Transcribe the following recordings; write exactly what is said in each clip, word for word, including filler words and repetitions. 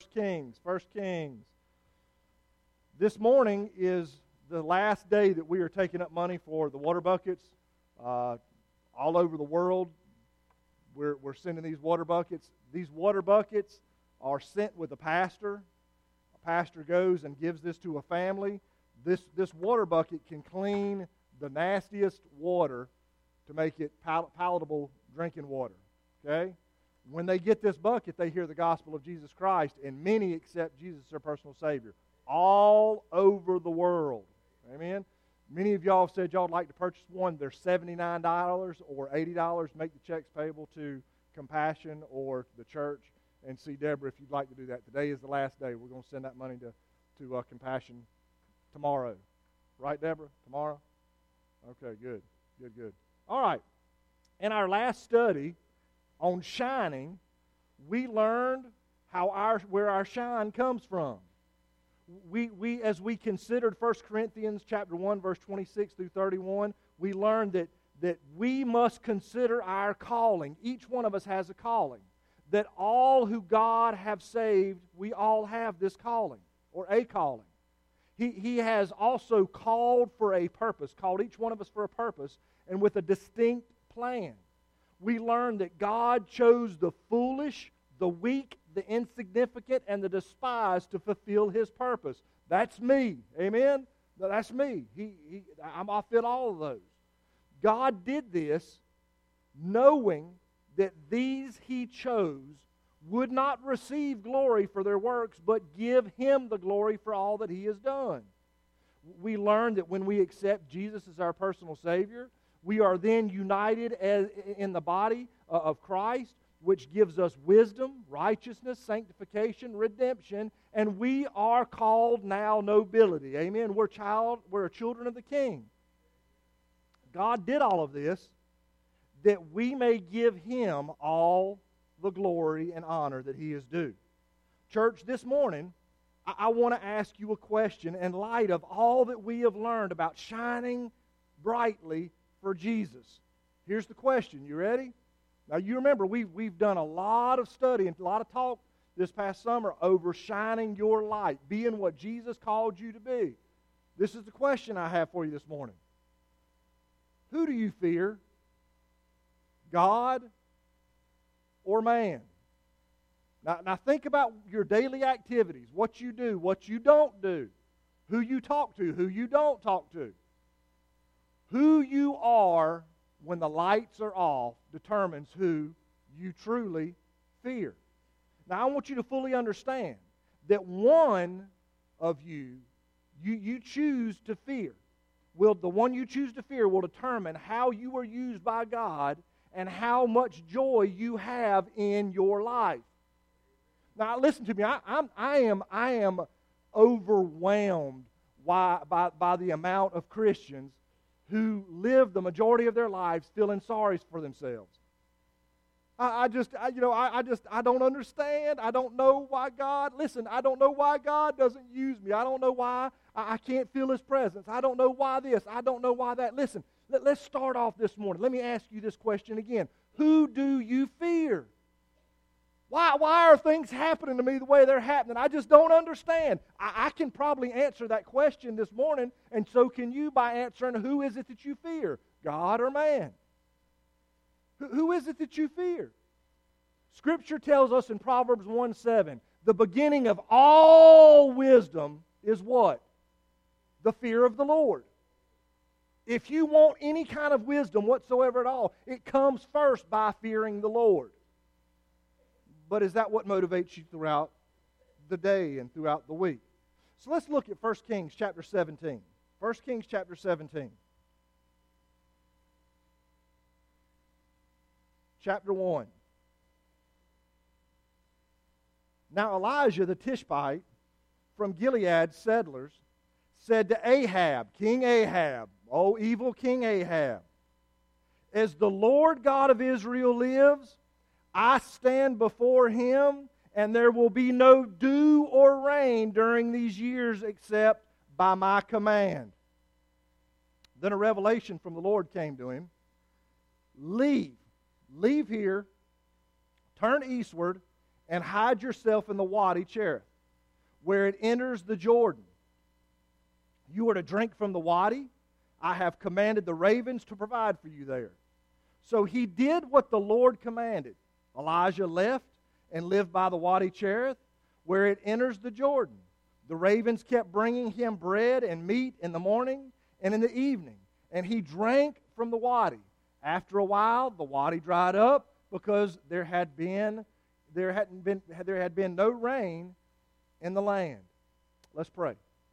First Kings, First Kings. This morning is the last day that we are taking up money for the water buckets. Uh, all over the world, we're, we're sending these water buckets. These water buckets are sent with a pastor. A pastor goes and gives this to a family. This, this water bucket can clean the nastiest water to make it pal- palatable drinking water. Okay? When they get this bucket, they hear the gospel of Jesus Christ, and many accept Jesus as their personal Savior. All over the world. Amen? Many of y'all have said y'all would like to purchase one. They're seventy-nine dollars or eighty dollars. Make the checks payable to Compassion or the church, and see Deborah if you'd like to do that. Today is the last day. We're going to send that money to, to uh, Compassion tomorrow. Right, Deborah? Tomorrow? Okay, good. Good, good. All right. In our last study on shining, we learned how our where our shine comes from. We, we as we considered First Corinthians chapter one, verse twenty-six through thirty-one, we learned that, that we must consider our calling. Each one of us has a calling. That all who God have saved, we all have this calling, or a calling. He, he has also called for a purpose, called each one of us for a purpose, and with a distinct plan. We learned that God chose the foolish, the weak, the insignificant, and the despised to fulfill His purpose. That's me. Amen? That's me. He, he, I'm, I fit all of those. God did this knowing that these He chose would not receive glory for their works, but give Him the glory for all that He has done. We learned that when we accept Jesus as our personal Savior, we are then united as, in the body of Christ, which gives us wisdom, righteousness, sanctification, redemption, and we are called now nobility. Amen. We're child, we're children of the King. God did all of this that we may give Him all the glory and honor that He is due. Church, this morning, I, I want to ask you a question in light of all that we have learned about shining brightly for Jesus. Here's the question. You ready? Now, you remember, we've, we've done a lot of study and a lot of talk this past summer over shining your light, being what Jesus called you to be. This is the question I have for you this morning. Who do you fear? God or man? Now, now think about your daily activities, what you do, what you don't do, who you talk to, who you don't talk to. Who you are when the lights are off determines who you truly fear. Now, I want you to fully understand that one of you, you, you choose to fear. Will, the one you choose to fear will determine how you are used by God and how much joy you have in your life. Now, listen to me. I, I'm, I am, I am overwhelmed by, by, by the amount of Christians who live the majority of their lives feeling sorry for themselves. I, I just, I, you know, I, I just, I don't understand. I don't know why God, listen, I don't know why God doesn't use me. I don't know why I, I can't feel His presence. I don't know why this. I don't know why that. Listen, let, let's start off this morning. Let me ask you this question again. Who do you fear? Why, why are things happening to me the way they're happening? I just don't understand. I, I can probably answer that question this morning, and so can you by answering, who is it that you fear, God or man? Who, who is it that you fear? Scripture tells us in Proverbs one seven, the beginning of all wisdom is what? The fear of the Lord. If you want any kind of wisdom whatsoever at all, it comes first by fearing the Lord. But is that what motivates you throughout the day and throughout the week? So let's look at First Kings chapter seventeen. First Kings chapter seventeen. Chapter one. Now Elijah the Tishbite from Gilead's settlers said to Ahab, King Ahab, oh evil King Ahab, as the Lord God of Israel lives, I stand before Him, and there will be no dew or rain during these years except by my command. Then a revelation from the Lord came to him. Leave, leave here, turn eastward, and hide yourself in the Wadi Cherith, where it enters the Jordan. You are to drink from the Wadi. I have commanded the ravens to provide for you there. So he did what the Lord commanded. Elijah left and lived by the Wadi Cherith, where it enters the Jordan. The ravens kept bringing him bread and meat in the morning and in the evening, and he drank from the wadi. After a while, the wadi dried up because there had been there hadn't been there had been no rain in the land. Let's pray.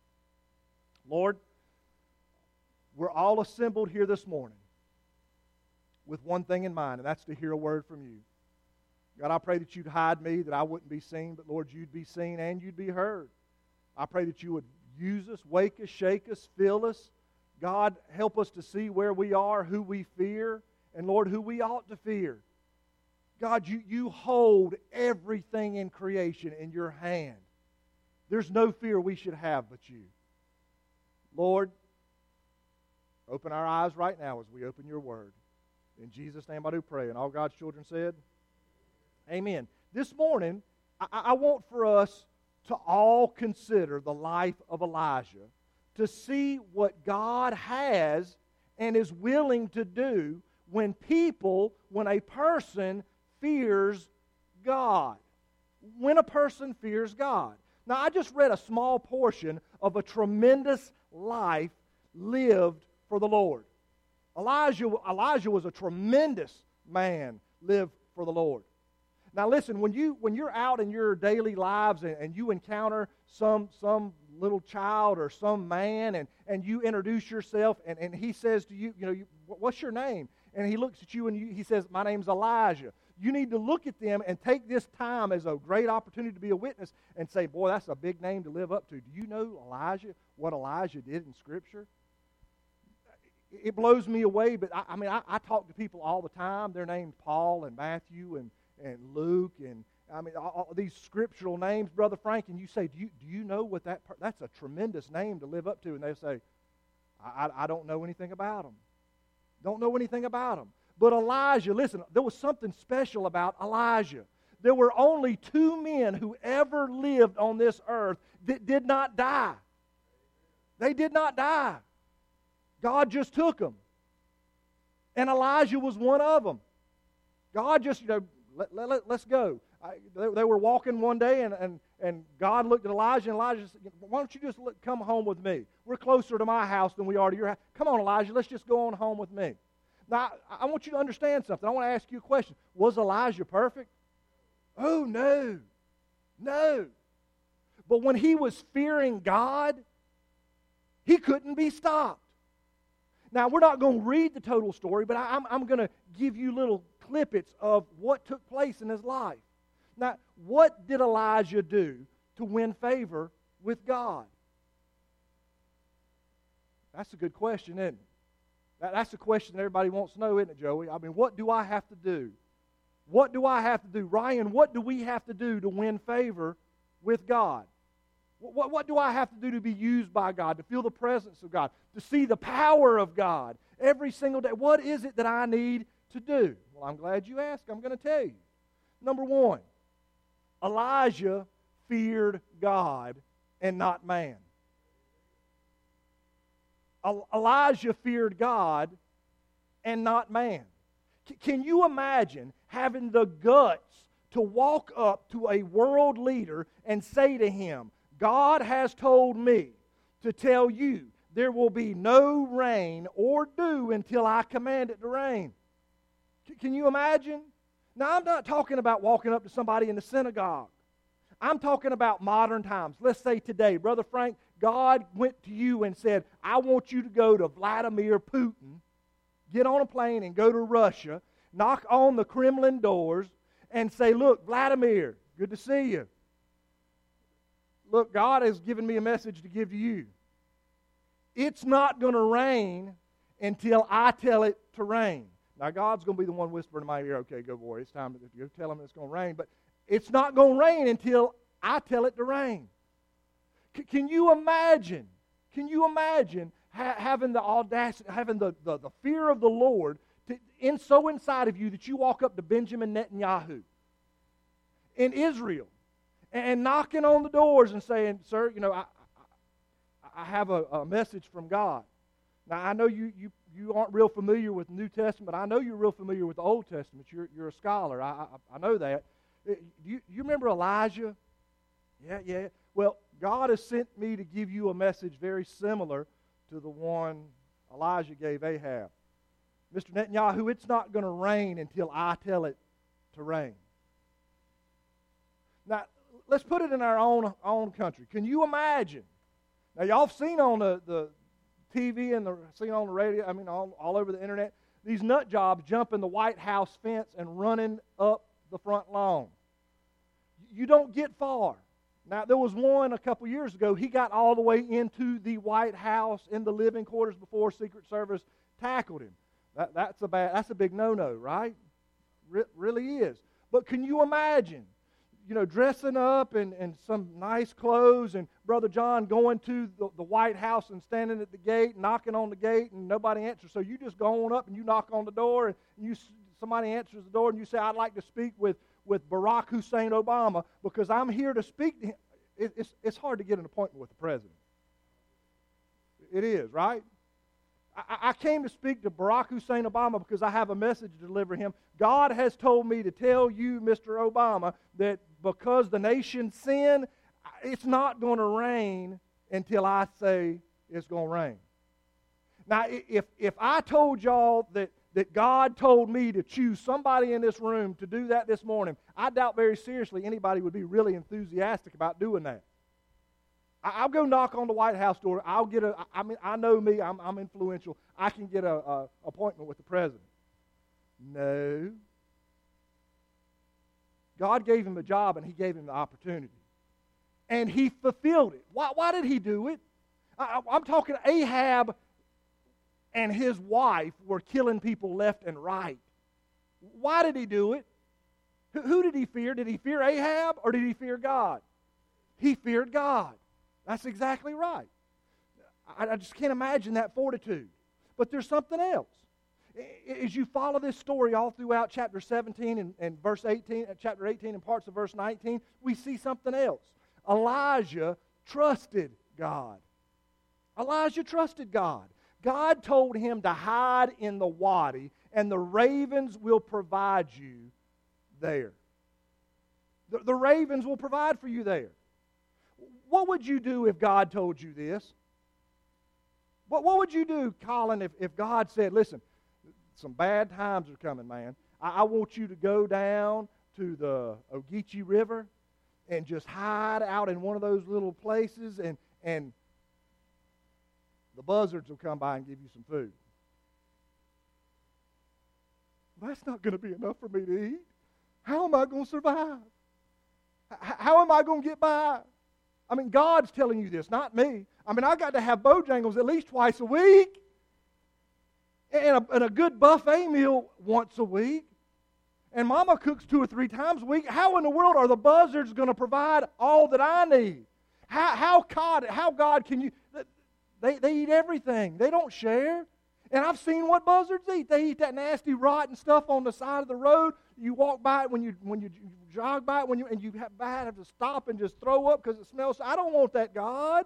Lord, we're all assembled here this morning with one thing in mind, and that's to hear a word from you. God, I pray that you'd hide me, that I wouldn't be seen, but Lord, you'd be seen and you'd be heard. I pray that you would use us, wake us, shake us, fill us. God, help us to see where we are, who we fear, and Lord, who we ought to fear. God, you, you hold everything in creation in your hand. There's no fear we should have but you. Lord, open our eyes right now as we open your word. In Jesus' name I do pray. And all God's children said, amen. This morning, I, I want for us to all consider the life of Elijah, to see what God has and is willing to do when people, when a person fears God. When a person fears God. Now, I just read a small portion of a tremendous life lived for the Lord. Elijah, Elijah was a tremendous man lived for the Lord. Now listen, when, you, when you're out in your daily lives and, and you encounter some, some little child or some man and, and you introduce yourself and, and he says to you, you know, you, what's your name? And he looks at you and you, he says, my name's Elijah. You need to look at them and take this time as a great opportunity to be a witness and say, boy, that's a big name to live up to. Do you know Elijah, what Elijah did in Scripture? It blows me away, but I, I mean, I, I talk to people all the time. They're named Paul and Matthew and, and Luke and, I mean, all, all these scriptural names, Brother Frank, and you say, do you, do you know what that, that's a tremendous name to live up to? And they say, I, I, I don't know anything about them. Don't know anything about them. But Elijah, listen, there was something special about Elijah. There were only two men who ever lived on this earth that did not die. They did not die. God just took them. And Elijah was one of them. God just, you know, let, let, let, let's go. I, they, they were walking one day, and, and, and God looked at Elijah, and Elijah said, why don't you just look, come home with me? We're closer to my house than we are to your house. Come on, Elijah, let's just go on home with me. Now, I, I want you to understand something. I want to ask you a question. Was Elijah perfect? Oh, no. No. But when he was fearing God, he couldn't be stopped. Now, we're not going to read the total story, but I, I'm, I'm going to give you little clippets of what took place in his life. Now, what did Elijah do to win favor with God? That's a good question, isn't it? That, that's the question everybody wants to know, isn't it, Joey? I mean, what do I have to do? What do I have to do? Ryan, what do we have to do to win favor with God? What, what do I have to do to be used by God, to feel the presence of God, to see the power of God every single day? What is it that I need to do? Well, I'm glad you asked. I'm going to tell you. Number one, Elijah feared God and not man. Elijah feared God and not man. C- can you imagine having the guts to walk up to a world leader and say to him, God has told me to tell you there will be no rain or dew until I command it to rain? C- can you imagine? Now, I'm not talking about walking up to somebody in the synagogue. I'm talking about modern times. Let's say today, Brother Frank, God went to you and said, I want you to go to Vladimir Putin, get on a plane and go to Russia, knock on the Kremlin doors, and say, look, Vladimir, good to see you. Look, God has given me a message to give to you. It's not going to rain until I tell it to rain. Now, God's going to be the one whispering in my ear, okay, go boy, it's time to go tell him it's going to rain. But it's not going to rain until I tell it to rain. C- can you imagine, can you imagine ha- having the audacity, having the, the, the fear of the Lord to, in, so inside of you that you walk up to Benjamin Netanyahu in Israel and knocking on the doors and saying, sir, you know, I, I, I have a, a message from God. Now, I know you, you, you aren't real familiar with the New Testament. I know you're real familiar with the Old Testament. You're, you're a scholar. I, I, I know that. Do you, you remember Elijah? Yeah, yeah. Well, God has sent me to give you a message very similar to the one Elijah gave Ahab. Mister Netanyahu, it's not going to rain until I tell it to rain. Now, let's put it in our own, own country. Can you imagine? Now, y'all have seen on the, the T V and the, seen on the radio, I mean, all, all over the internet, these nut jobs jumping the White House fence and running up the front lawn. You don't get far. Now, there was one a couple years ago. He got all the way into the White House in the living quarters before Secret Service tackled him. That, that's a bad. That's a big no-no, right? Re- really is. But can you imagine, you know, dressing up in, in some nice clothes and Brother John going to the, the White House and standing at the gate, knocking on the gate, and nobody answers. So you just go on up and you knock on the door, and you somebody answers the door, and you say, "I'd like to speak with." with Barack Hussein Obama, because I'm here to speak to him. It, it's, it's hard to get an appointment with the president. It is, right? I, I came to speak to Barack Hussein Obama because I have a message to deliver him. God has told me to tell you, Mister Obama, that because the nation sinned, it's not going to rain until I say it's going to rain. Now, if, if I told y'all that that God told me to choose somebody in this room to do that this morning, I doubt very seriously anybody would be really enthusiastic about doing that. I, I'll go knock on the White House door. I'll get a, I mean, I know me, I'm, I'm influential. I can get a, a appointment with the president. No. God gave him a job and he gave him the opportunity. And he fulfilled it. Why, why did he do it? I, I'm talking Ahab and his wife were killing people left and right. Why did he do it? Who did he fear? Did he fear Ahab or did he fear God? He feared God. That's exactly right. I, I just can't imagine that fortitude. But there's something else. As you follow this story all throughout chapter seventeen and, and verse eighteen, chapter eighteen and parts of verse nineteen, we see something else. Elijah trusted God. Elijah trusted God. God told him to hide in the wadi, and the ravens will provide you there. The, the ravens will provide for you there. What would you do if God told you this? What, what would you do, Colin, if, if God said, listen, some bad times are coming, man. I, I want you to go down to the Ogeechee River and just hide out in one of those little places, and and the buzzards will come by and give you some food. That's not going to be enough for me to eat. How am I going to survive? H- how am I going to get by? I mean, God's telling you this, not me. I mean, I got to have Bojangles at least twice a week. And a, and a good buffet meal once a week. And Mama cooks two or three times a week. How in the world are the buzzards going to provide all that I need? How, how, God, how God can you... They, they eat everything. They don't share. And I've seen what buzzards eat. They eat that nasty rotten stuff on the side of the road. You walk by it when you when you jog by it when you and you have, have to stop and just throw up because it smells. I don't want that, God.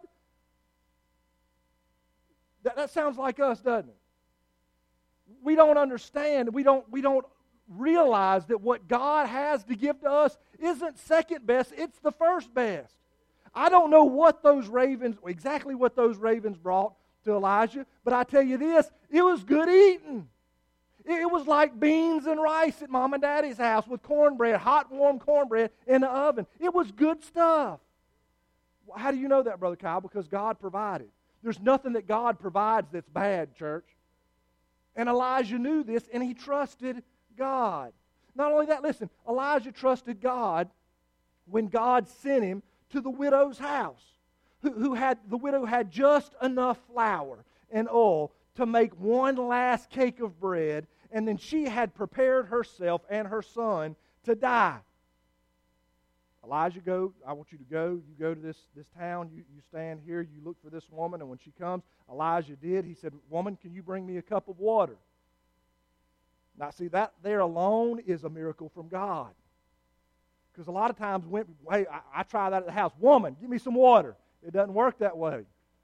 That, that sounds like us, doesn't it? We don't understand. We don't we don't realize that what God has to give to us isn't second best. It's the first best. I don't know what those ravens, exactly what those ravens brought to Elijah, but I tell you this, it was good eating. It was like beans and rice at Mom and Daddy's house with cornbread, hot, warm cornbread in the oven. It was good stuff. How do you know that, Brother Kyle? Because God provided. There's nothing that God provides that's bad, church. And Elijah knew this, and he trusted God. Not only that, listen, Elijah trusted God when God sent him to the widow's house, who, who had the widow had just enough flour and oil to make one last cake of bread, and then she had prepared herself and her son to die. Elijah, go, I want you to go. You go to this, this town. You, you stand here. You look for this woman, and when she comes, Elijah did. He said, woman, can you bring me a cup of water? Now, see, that there alone is a miracle from God. Because a lot of times, when, hey, I, I try that at the house. Woman, give me some water. It doesn't work that way.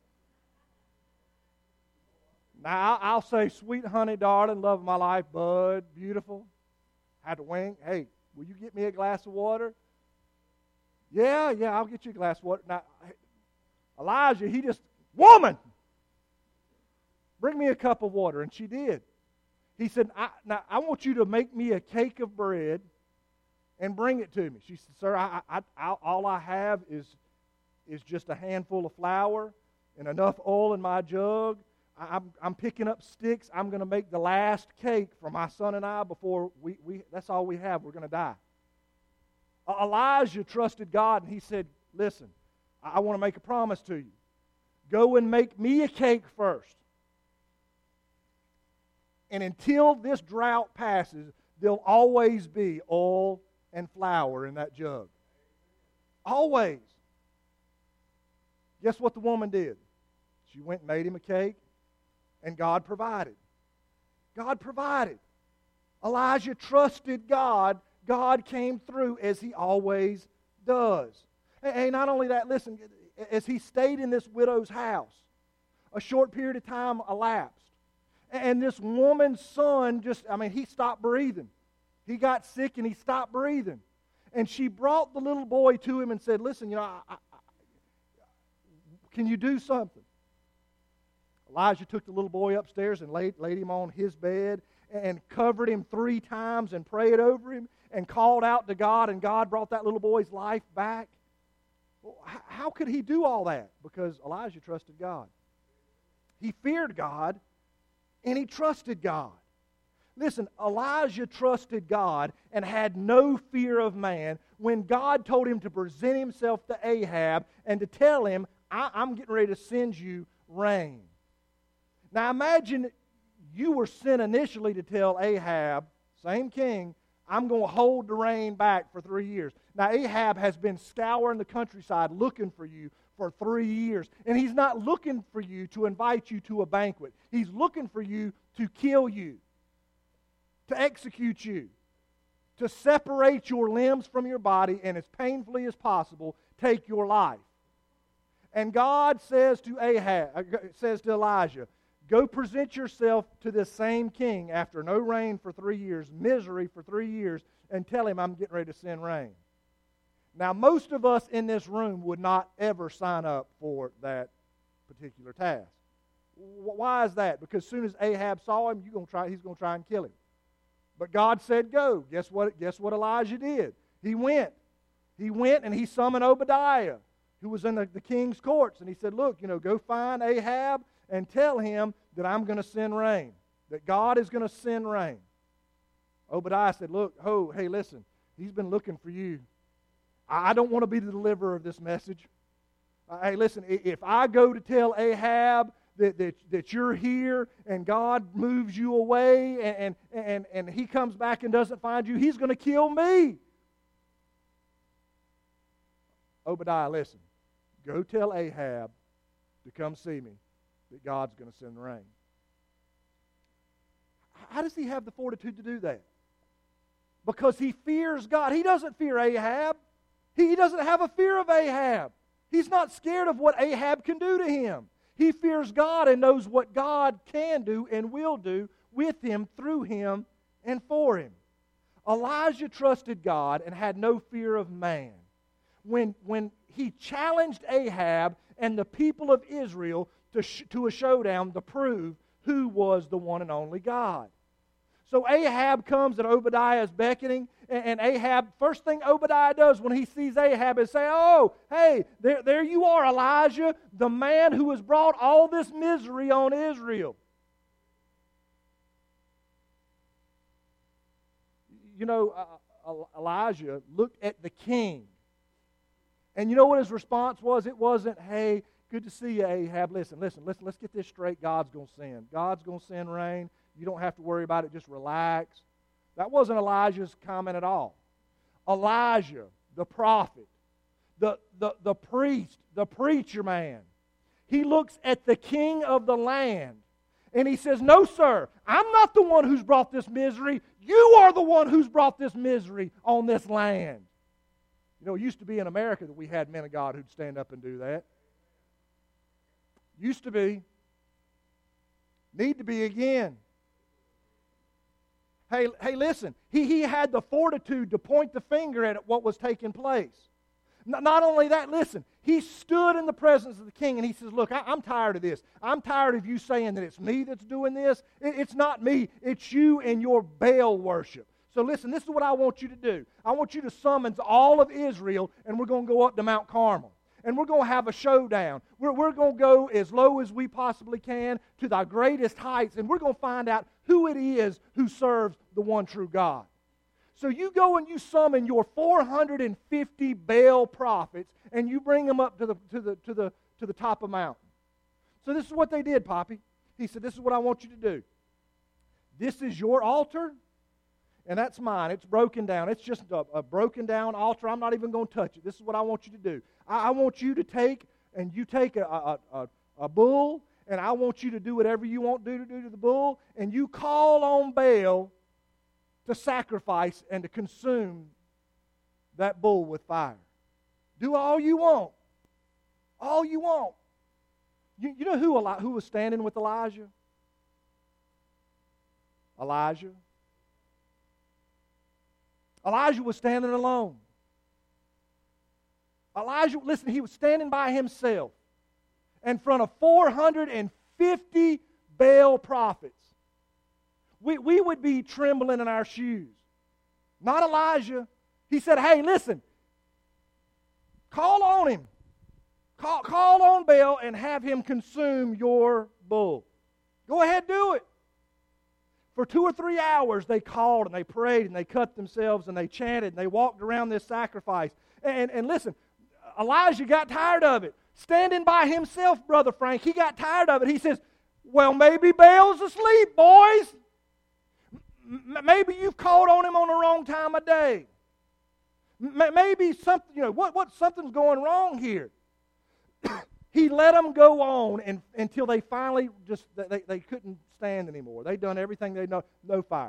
Now, I'll say, sweet honey, darling, love of my life, bud, beautiful. Had to wink. Hey, will you get me a glass of water? Yeah, yeah, I'll get you a glass of water. Now, Elijah, he just, woman, bring me a cup of water. And she did. He said, I, now, I want you to make me a cake of bread and bring it to me. She said, sir, I, I, I, all I have is, is just a handful of flour and enough oil in my jug. I, I'm, I'm picking up sticks. I'm going to make the last cake for my son and I before we, we that's all we have. We're going to die. Elijah trusted God, and he said, listen, I, I want to make a promise to you. Go and make me a cake first. And until this drought passes, there'll always be oil and flour in that jug. Always. Guess what the woman did? She went and made him a cake, and God provided. God provided. Elijah trusted God. God came through as he always does. And not only that, listen, as he stayed in this widow's house, a short period of time elapsed. And this woman's son just, I mean, he stopped breathing. He got sick and he stopped breathing. And she brought the little boy to him and said, listen, you know, I, I, can you do something? Elijah took the little boy upstairs and laid, laid him on his bed and covered him three times and prayed over him and called out to God, and God brought that little boy's life back. Well, how could he do all that? Because Elijah trusted God. He feared God, and he trusted God. Listen, Elijah trusted God and had no fear of man when God told him to present himself to Ahab and to tell him, I, I'm getting ready to send you rain. Now imagine you were sent initially to tell Ahab, same king, I'm going to hold the rain back for three years. Now Ahab has been scouring the countryside looking for you for three years. And he's not looking for you to invite you to a banquet. He's looking for you to kill you, to execute you, to separate your limbs from your body, and as painfully as possible, take your life. And God says to Ahab, says to Elijah, go present yourself to this same king after no rain for three years, misery for three years, and tell him I'm getting ready to send rain. Now, most of us in this room would not ever sign up for that particular task. Why is that? Because as soon as Ahab saw him, you're gonna try, he's going to try and kill him. But God said go. Guess what, guess what Elijah did? He went. He went and he summoned Obadiah, who was in the, the king's courts. And he said, look, you know, go find Ahab and tell him that I'm going to send rain, that God is going to send rain. Obadiah said, look, oh, hey, listen, he's been looking for you. I don't want to be the deliverer of this message. Uh, hey, listen, if I go to tell Ahab that, that, that you're here and God moves you away and, and, and, and he comes back and doesn't find you, he's going to kill me. Obadiah, listen, go tell Ahab to come see me, that God's going to send the rain. How does he have the fortitude to do that? Because he fears God. He doesn't fear Ahab. He doesn't have a fear of Ahab. He's not scared of what Ahab can do to him. He fears God and knows what God can do and will do with him, through him, and for him. Elijah trusted God and had no fear of man. When, when he challenged Ahab and the people of Israel to, sh- to a showdown to prove who was the one and only God. So Ahab comes and Obadiah is beckoning, and, and Ahab, first thing Obadiah does when he sees Ahab is say, oh, hey, there, there you are, Elijah, the man who has brought all this misery on Israel. You know, uh, Elijah looked at the king. And you know what his response was? It wasn't, hey, good to see you, Ahab. Listen, listen, listen, let's get this straight. God's going to send. God's going to send rain. You don't have to worry about it. Just relax. That wasn't Elijah's comment at all. Elijah, the prophet, the, the, the priest, the preacher man, he looks at the king of the land and he says, no, sir, I'm not the one who's brought this misery. You are the one who's brought this misery on this land. You know, it used to be in America that we had men of God who'd stand up and do that. Used to be. Need to be again. Hey, hey, listen. He, he had the fortitude to point the finger at what was taking place. N- not only that, listen. He stood in the presence of the king and he says, look, I, I'm tired of this. I'm tired of you saying that it's me that's doing this. It, it's not me. It's you and your Baal worship. So listen, this is what I want you to do. I want you to summons all of Israel, and we're going to go up to Mount Carmel. And we're going to have a showdown. We're, we're going to go as low as we possibly can to the greatest heights, and we're going to find out who it is who serves the one true God. So you go and you summon your four hundred fifty Baal prophets, and you bring them up to the, to the, to the, to the top of the mountain. So this is what they did, Poppy. He said, this is what I want you to do. This is your altar. And that's mine. It's broken down. It's just a, a broken down altar. I'm not even going to touch it. This is what I want you to do. I, I want you to take, and you take a, a, a, a bull, and I want you to do whatever you want to do to do to the bull, and you call on Baal to sacrifice and to consume that bull with fire. Do all you want. All you want. You, you know who, who was standing with Elijah? Elijah. Elijah was standing alone. Elijah, listen, he was standing by himself in front of four hundred fifty Baal prophets. We, we would be trembling in our shoes. Not Elijah. He said, hey, listen, call on him. Call, call on Baal and have him consume your bull. Go ahead, do it. For two or three hours, they called and they prayed and they cut themselves and they chanted and they walked around this sacrifice. And, and listen, Elijah got tired of it. Standing by himself, Brother Frank, he got tired of it. He says, well, maybe Baal's asleep, boys. M- maybe you've called on him on the wrong time of day. M- maybe something, you know, what, what, something's going wrong here. He let them go on and, until they finally just, they, they couldn't stand anymore. They'd done everything they know, no fire.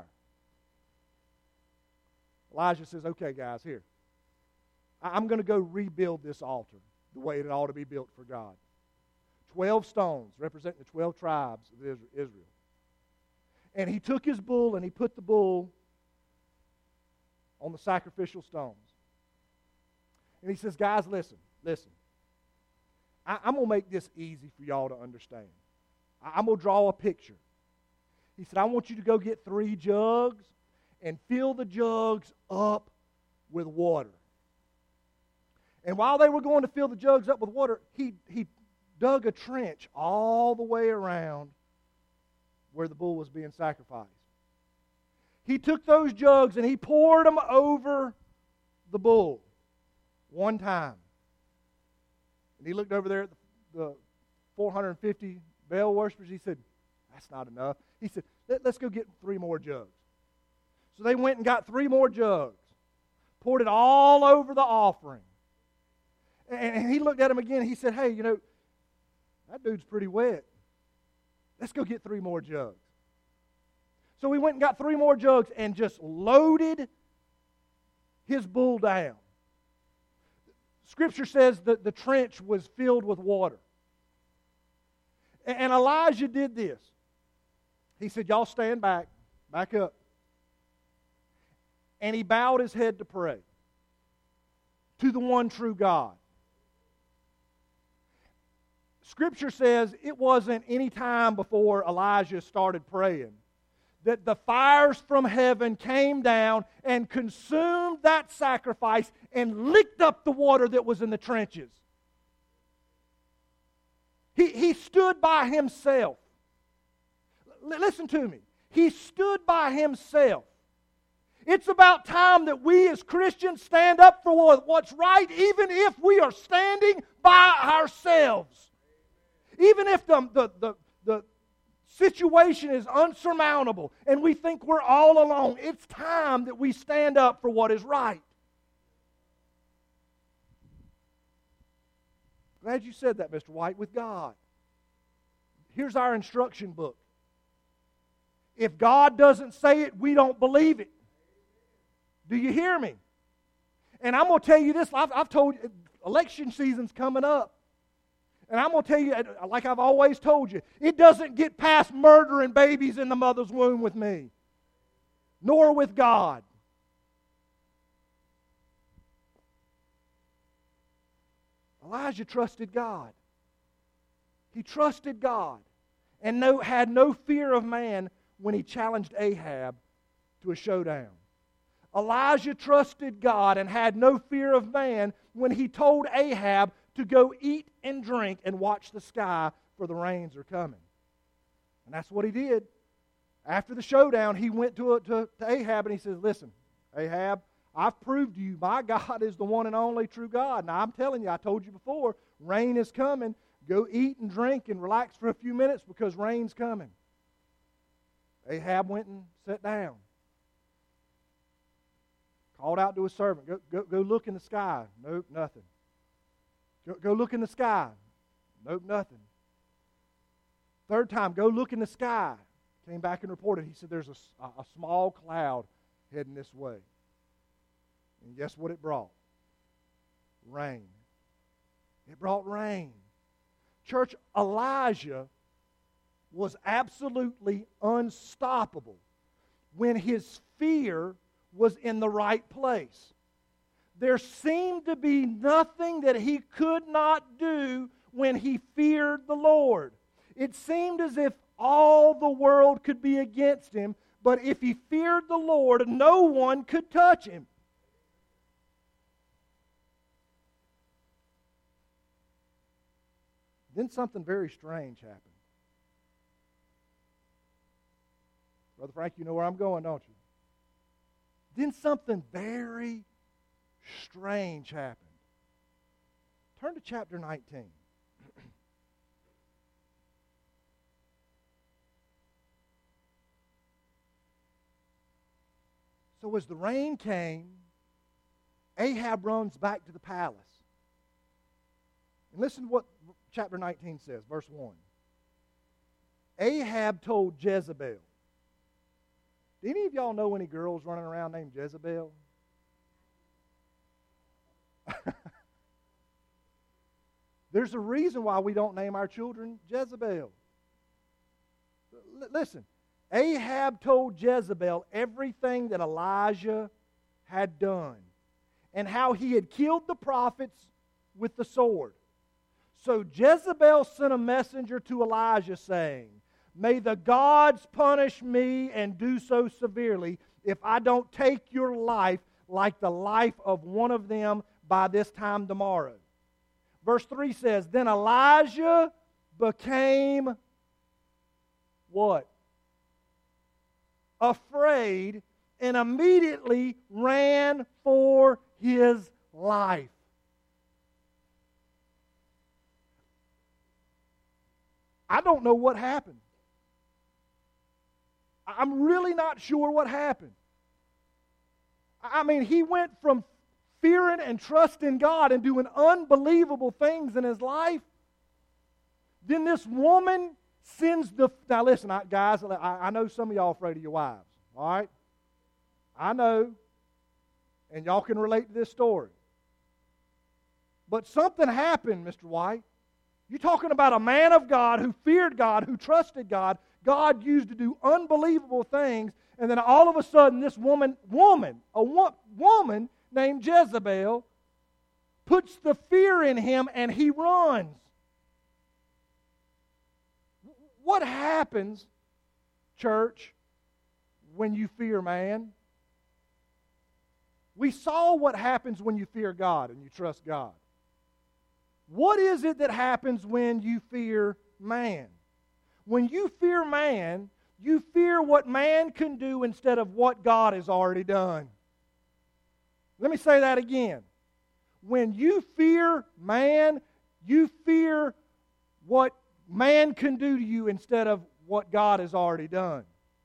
Elijah says, okay, guys, here. I'm going to go rebuild this altar the way it ought to be built for God. Twelve stones representing the twelve tribes of Israel. And he took his bull and he put the bull on the sacrificial stones. And he says, guys, listen, listen. I, I'm going to make this easy for y'all to understand. I, I'm going to draw a picture. He said, I want you to go get three jugs and fill the jugs up with water. And while they were going to fill the jugs up with water, he, he dug a trench all the way around where the bull was being sacrificed. He took those jugs and he poured them over the bull one time. And he looked over there at the, the four hundred fifty Baal worshipers. He said, that's not enough. He said, Let, let's go get three more jugs. So they went and got three more jugs, poured it all over the offering. And, and he looked at him again. He said, hey, you know, that dude's pretty wet. Let's go get three more jugs. So we went and got three more jugs and just loaded his bull down. Scripture says that the trench was filled with water. And Elijah did this. He said, y'all stand back, back up. And he bowed his head to pray to the one true God. Scripture says it wasn't any time before Elijah started praying that the fires from heaven came down and consumed that sacrifice and licked up the water that was in the trenches. He, he stood by himself. L- listen to me. He stood by himself. It's about time that we as Christians stand up for what's right, even if we are standing by ourselves. Even if the, the, the, the situation is unsurmountable and we think we're all alone, it's time that we stand up for what is right. Glad you said that, Mister White, with God. Here's our instruction book. If God doesn't say it, we don't believe it. Do you hear me? And I'm going to tell you this, I've, I've told you, election season's coming up. And I'm going to tell you, like I've always told you, it doesn't get past murdering babies in the mother's womb with me, nor with God. Elijah trusted God. He trusted God and no, had no fear of man when he challenged Ahab to a showdown. Elijah trusted God and had no fear of man when he told Ahab to go eat and drink and watch the sky, for the rains are coming. And that's what he did. After the showdown, he went to, to, to Ahab and he says, listen, Ahab, I've proved to you my God is the one and only true God. Now, I'm telling you, I told you before, rain is coming. Go eat and drink and relax for a few minutes because rain's coming. Ahab went and sat down. Called out to his servant, go, go, go look in the sky. Nope, nothing. Go, go look in the sky. Nope, nothing. Third time, go look in the sky. Came back and reported. He said there's a, a small cloud heading this way. And guess what it brought? Rain. It brought rain. Church, Elijah was absolutely unstoppable when his fear was in the right place. There seemed to be nothing that he could not do when he feared the Lord. It seemed as if all the world could be against him, but if he feared the Lord, no one could touch him. Then something very strange happened. Brother Frank, you know where I'm going, don't you? Then something very strange happened. Turn to chapter nineteen. So as the rain came, Ahab runs back to the palace. And listen to what chapter nineteen says, verse one. Ahab told Jezebel. Do any of y'all know any girls running around named Jezebel? There's a reason why we don't name our children Jezebel. L- listen, Ahab told Jezebel everything that Elijah had done and how he had killed the prophets with the sword. So Jezebel sent a messenger to Elijah saying, "May the gods punish me and do so severely if I don't take your life like the life of one of them by this time tomorrow." Verse three says, then Elijah became what? Afraid, and immediately ran for his life. I don't know what happened. I'm really not sure what happened. I mean, he went from fearing and trusting God and doing unbelievable things in his life. Then this woman sends the... Now listen, I, guys, I, I know some of y'all are afraid of your wives. All right? I know. And y'all can relate to this story. But something happened, Mister White. You're talking about a man of God who feared God, who trusted God. God used to do unbelievable things. And then all of a sudden, this woman, woman, a wo- woman named Jezebel, puts the fear in him and he runs. What happens, church, when you fear man? We saw what happens when you fear God and you trust God. What is it that happens when you fear man? When you fear man, you fear what man can do instead of what God has already done. Let me say that again. When you fear man, you fear what man can do to you instead of what God has already done.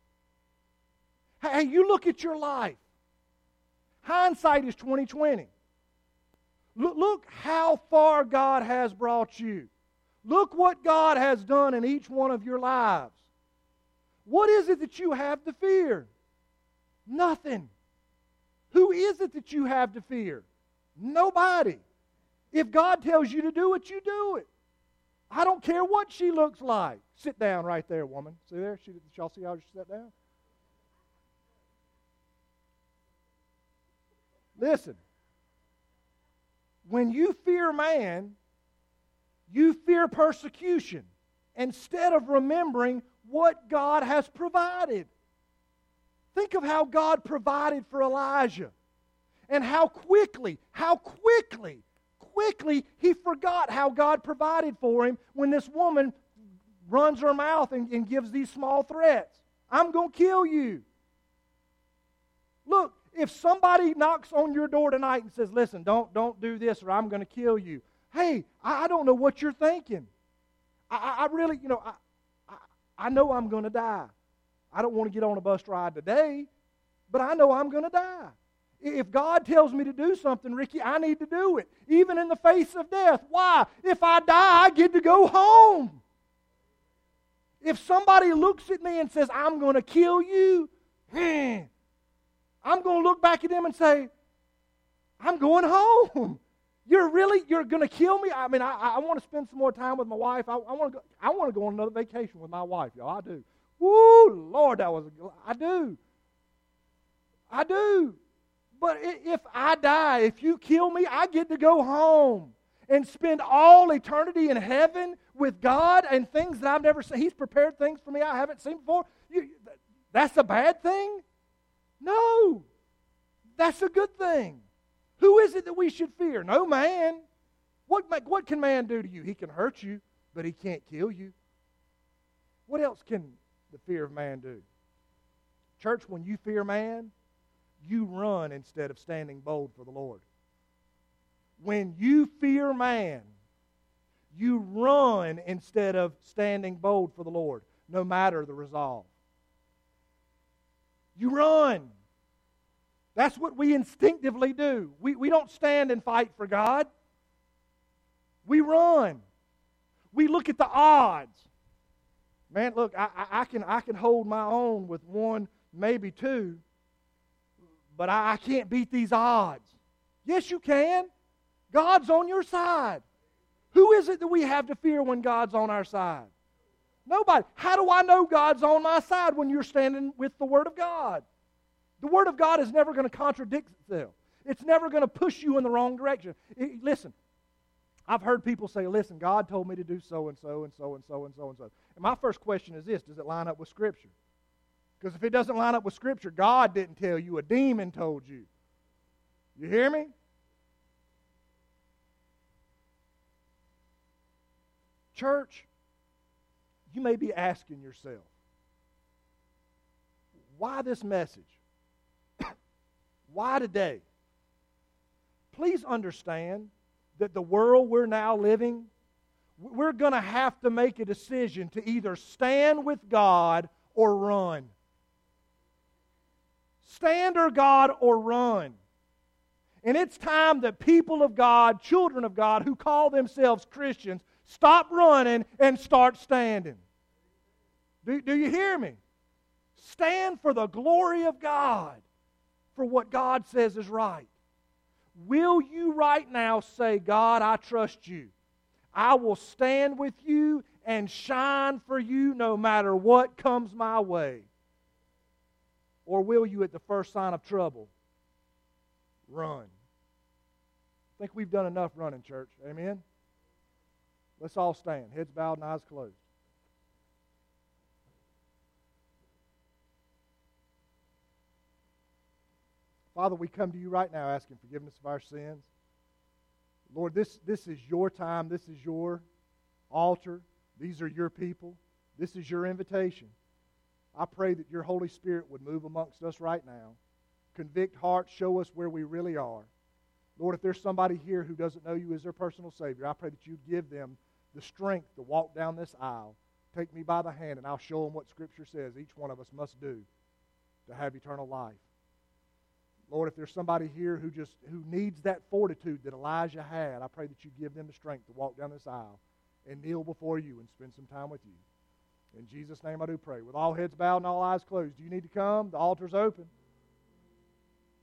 Hey, you look at your life. Hindsight is twenty twenty. Look, look how far God has brought you. Look what God has done in each one of your lives. What is it that you have to fear? Nothing. Who is it that you have to fear? Nobody. If God tells you to do it, you do it. I don't care what she looks like. Sit down right there, woman. See there? She, y'all see how she sat down? Listen. When you fear man, you fear persecution instead of remembering what God has provided. Think of how God provided for Elijah and how quickly, how quickly, quickly he forgot how God provided for him when this woman runs her mouth and, and gives these small threats. I'm going to kill you. Look, if somebody knocks on your door tonight and says, listen, don't, don't do this or I'm going to kill you. Hey, I, I don't know what you're thinking. I, I really, you know, I, I, I know I'm going to die. I don't want to get on a bus ride today, but I know I'm going to die. If God tells me to do something, Ricky, I need to do it, even in the face of death. Why? If I die, I get to go home. If somebody looks at me and says, I'm going to kill you, I'm going to look back at them and say, I'm going home. You're really, you're going to kill me? I mean, I, I want to spend some more time with my wife. I, I want to go, I want to go on another vacation with my wife, y'all. I do. Woo, Lord, that was, a, I do. I do. But if I die, if you kill me, I get to go home and spend all eternity in heaven with God and things that I've never seen. He's prepared things for me I haven't seen before. You, that's a bad thing? No. That's a good thing. Who is it that we should fear? No man. What, what can man do to you? He can hurt you, but he can't kill you. What else can the fear of man do? Church, when you fear man, you run instead of standing bold for the Lord. When you fear man, you run instead of standing bold for the Lord, no matter the resolve. You run. That's what we instinctively do. We, we don't stand and fight for God. We run. We look at the odds. Man, look, I, I, I can I can hold my own with one, maybe two, but I, I can't beat these odds. Yes, you can. God's on your side. Who is it that we have to fear when God's on our side? Nobody. How do I know God's on my side when you're standing with the Word of God? The Word of God is never going to contradict itself. It's never going to push you in the wrong direction. It, listen, I've heard people say, listen, God told me to do so and so and so and so and so and so. And my first question is this, does it line up with Scripture? Because if it doesn't line up with Scripture, God didn't tell you, a demon told you. You hear me? Church, you may be asking yourself, why this message? Why today? Please understand that the world we're now living, we're going to have to make a decision to either stand with God or run. Stand or God or run. And it's time that people of God, children of God, who call themselves Christians, stop running and start standing. Do, do you hear me? Stand for the glory of God, for what God says is right. Will you right now say, God, I trust you. I will stand with you and shine for you no matter what comes my way? Or will you, at the first sign of trouble, run? I think we've done enough running, church. Amen? Let's all stand. Heads bowed and eyes closed. Father, we come to you right now asking forgiveness of our sins. Lord, this, this is your time. This is your altar. These are your people. This is your invitation. I pray that your Holy Spirit would move amongst us right now. Convict hearts. Show us where we really are. Lord, if there's somebody here who doesn't know you as their personal Savior, I pray that you give them the strength to walk down this aisle. Take me by the hand, and I'll show them what Scripture says each one of us must do to have eternal life. Lord, if there's somebody here who just who needs that fortitude that Elijah had, I pray that you give them the strength to walk down this aisle and kneel before you and spend some time with you. In Jesus' name I do pray. With all heads bowed and all eyes closed, do you need to come? The altar's open.